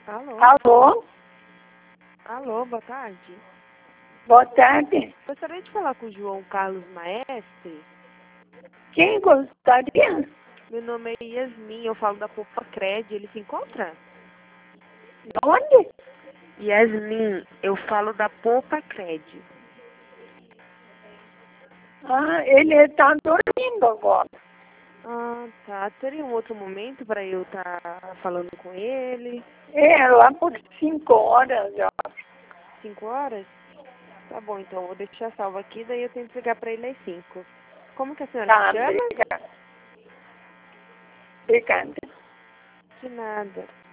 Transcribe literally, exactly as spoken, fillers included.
Alô? Alô? Alô, boa tarde. Boa tarde. Gostaria de falar com o João Carlos Maestre. Quem gostaria? Meu nome é Yasmin, eu falo da Poupa Cred. Ele se encontra? Onde? Yasmin, eu falo da Poupa Cred. Ah, ele está dormindo agora. Ah, tá. Teria um outro momento para eu estar falando com ele? É, lá por cinco horas já. Cinco horas? Tá bom, então. Vou deixar salvo aqui, daí eu tento ligar para ele às cinco. Como que a senhora Tá, se chama? obrigada. Obrigada. De nada.